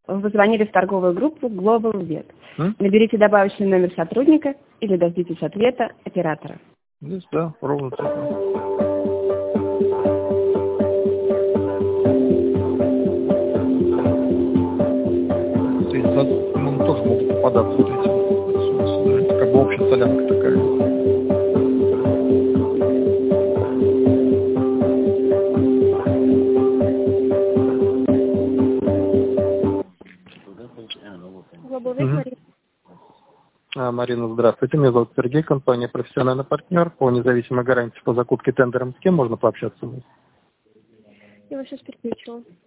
Вы позвонили в торговую группу Global Vet. Наберите добавочный номер сотрудника или дождитесь ответа оператора. Здесь, да, ровно так. 20 минут тоже могут попадаться вот эти. Это как бы общая солянка такая. Марина, здравствуйте. Меня зовут Сергей, компания «Профессиональный партнер» по независимой гарантии по закупке тендером. С кем можно пообщаться? Я вас сейчас переключу.